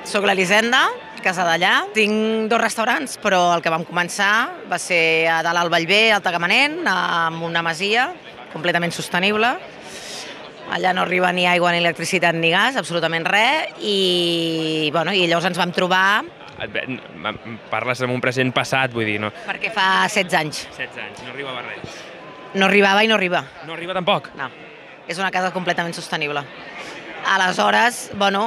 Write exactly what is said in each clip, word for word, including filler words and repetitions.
Soc l'Elisenda, casa d'allà. Tinc dos restaurants, però el que vam començar va ser a dalt al Vallvé, al Tagamanent, amb una masia completament sostenible. Allà no arriba ni aigua, ni electricitat, ni gas, absolutament res, i, bueno, i llavors ens vam trobar... Parles amb un present passat, vull dir, no? Perquè fa setze anys. setze anys, no arribava res. No arribava i no arriba. No arriba tampoc? No, és una casa completament sostenible. Aleshores, bueno,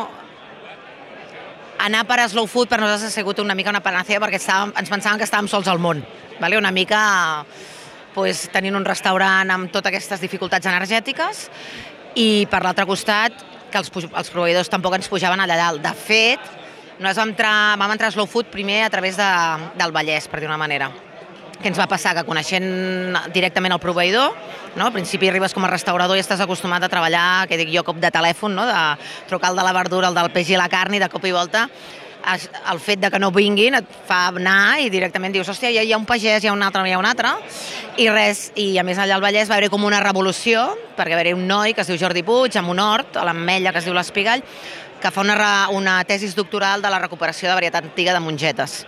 anar per Slow Food per nosaltres ha sigut una mica una panacea perquè estàvem, ens pensàvem que estàvem sols al món. Vale? Una mica pues, tenint un restaurant amb totes aquestes dificultats energètiques i per l'altre costat que els, els proveïdors tampoc ens pujaven allà dalt. De fet, nosaltres vam entrar, vam entrar a Slow Food primer a través de, del Vallès, per dir una manera. Què ens va passar? Que coneixent directament el proveïdor, no? Al principi arribes com a restaurador i estàs acostumat a treballar, que dic jo, cop de telèfon, no? De trucar el de la verdura, el del peix i la carn i de cop i volta el fet de que no vinguin et fa anar i directament dius, hòstia, hi ha un pagès, hi ha un altre, hi ha un altre, i res, i a més allà al Vallès va haver com una revolució, perquè va haver un noi que es diu Jordi Puig, amb un hort, a l'Ametlla, que es diu l'Espigall, que fa una, una tesis doctoral de la recuperació de varietat antiga de mongetes.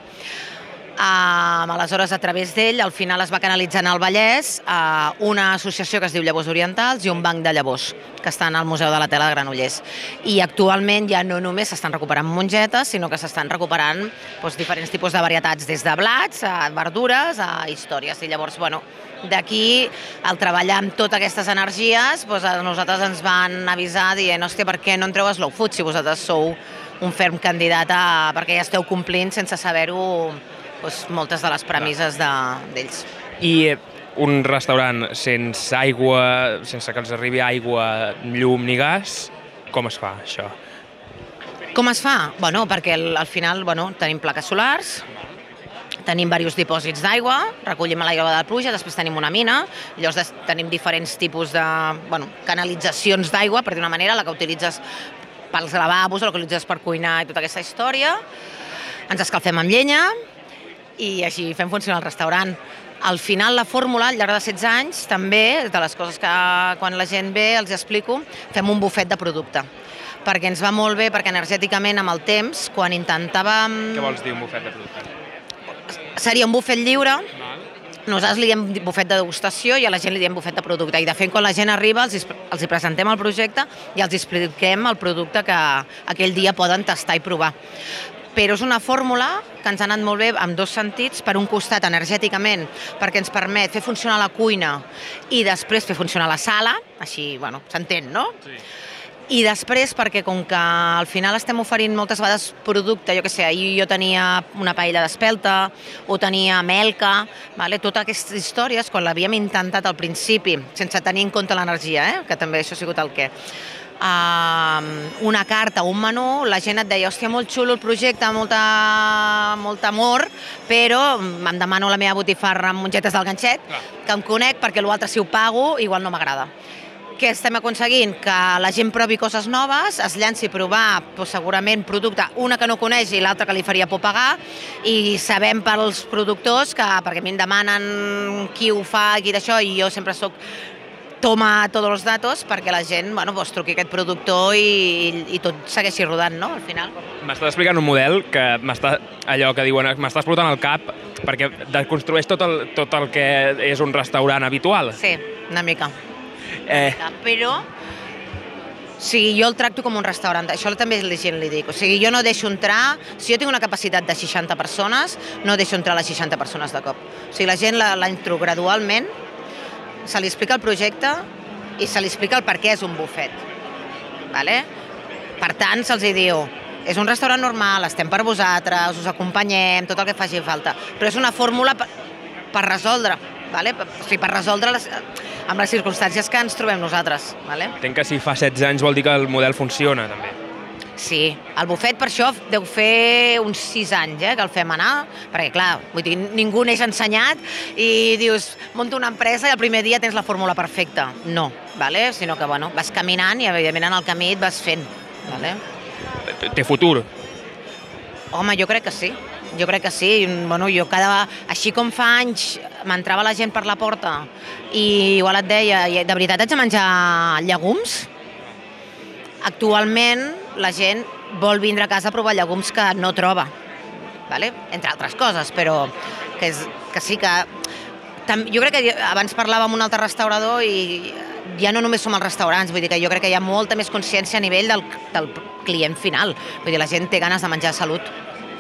Um, aleshores, a través d'ell, al final es va canalitzar al Vallès uh, una associació que es diu Llavors Orientals i un banc de llavors, que estan al Museu de la Tela de Granollers. I actualment ja no només s'estan recuperant mongetes, sinó que s'estan recuperant doncs, diferents tipus de varietats, des de blats, a verdures, a històries. I llavors, bueno, d'aquí, al treballar amb totes aquestes energies, doncs, a nosaltres ens van avisar dient, hòstia, per què no entreu a Slow Food si vosaltres sou un ferm candidat a... perquè ja esteu complint sense saber-ho doncs, moltes de les premisses d'ells. I un restaurant sense aigua, sense que els arribi aigua, llum ni gas, com es fa això? Com es fa? Bueno, perquè al, al final bueno, tenim plaques solars, tenim diversos dipòsits d'aigua, recollim l'aigua de la pluja, després tenim una mina, llavors tenim diferents tipus de bueno, canalitzacions d'aigua, per dir una manera, la que utilitzes pels lavabos, la que utilitzes per cuinar i tota aquesta història. Ens escalfem amb llenya, i així fem funcionar el restaurant. Al final, la fórmula, al llarg de setze anys, també, de les coses que quan la gent ve els explico, fem un bufet de producte. Perquè ens va molt bé, perquè energèticament, amb el temps, quan intentàvem... Què vols dir, un bufet de producte? Seria un bufet lliure. Nosaltres li diem bufet de degustació i a la gent li diem bufet de producte. I de fet, quan la gent arriba, els, els hi presentem el projecte i els expliquem el producte que aquell dia poden tastar i provar. Però és una fórmula que ens ha anat molt bé en dos sentits. Per un costat, energèticament, perquè ens permet fer funcionar la cuina i després fer funcionar la sala, així, bueno, s'entén, no? Sí. I després, perquè com que al final estem oferint moltes vegades producte, jo què sé, ahir jo tenia una paella d'espelta, o tenia melca, vale? Totes aquestes històries, quan l'havíem intentat al principi, sense tenir en compte l'energia, eh? Que també això ha sigut el què, Uh, una carta o un menú, la gent et deia, hòstia, molt xulo el projecte, molta, molt amor, però em demano la meva botifarra amb mongetes del ganxet, clar, que em conec perquè l'altre si ho pago igual no m'agrada. Què estem aconseguint? Que la gent provi coses noves, es llanci a provar doncs, segurament producte, una que no coneix i l'altra que li faria por pagar, i sabem pels productors que, perquè a mi em demanen qui ho fa, qui d'això, i jo sempre soc toma tots els datos perquè la gent bueno, pues, truqui aquest productor i, i tot segueixi rodant, no?, al final. M'estàs explicant un model que m'està, allò que diuen, m'està explotant el cap perquè deconstrueix tot el, tot el que és un restaurant habitual. Sí, una mica. Eh... Però, o sigui, jo el tracto com un restaurant, això també la gent li dic, o sigui, jo no deixo entrar, si jo tinc una capacitat de seixanta persones, no deixo entrar les seixanta persones de cop. O sigui, la gent la, la entro gradualment, se li explica el projecte i se li explica el per què és un bufet. Vale? Per tant, se'ls diu, és un restaurant normal, estem per vosaltres, us acompanyem, tot el que faci falta, però és una fórmula per, per resoldre, vale? O sigui, per resoldre les, amb les circumstàncies que ens trobem nosaltres. Vale? Entenc que si fa setze anys vol dir que el model funciona, també. Sí, el bufet per això deu fer uns sis anys eh, que el fem anar, perquè clar, vull dir, ningú neix ensenyat i dius, monto una empresa i el primer dia tens la fórmula perfecta. No, vale? Sinó que bueno, vas caminant i evidentment en el camí et vas fent. Vale? Té futur? Home, jo crec que sí. Jo crec que sí. Bueno, jo cada... Així com fa anys m'entrava la gent per la porta i igual et deia, de veritat haig de menjar llegums? Actualment la gent vol vindre a casa a provar llegums que no troba, vale? Entre altres coses, però que, és, que sí que... Jo crec que abans parlava amb un altre restaurador i ja no només som els restaurants, vull dir que jo crec que hi ha molta més consciència a nivell del, del client final. Vull dir, la gent té ganes de menjar salut.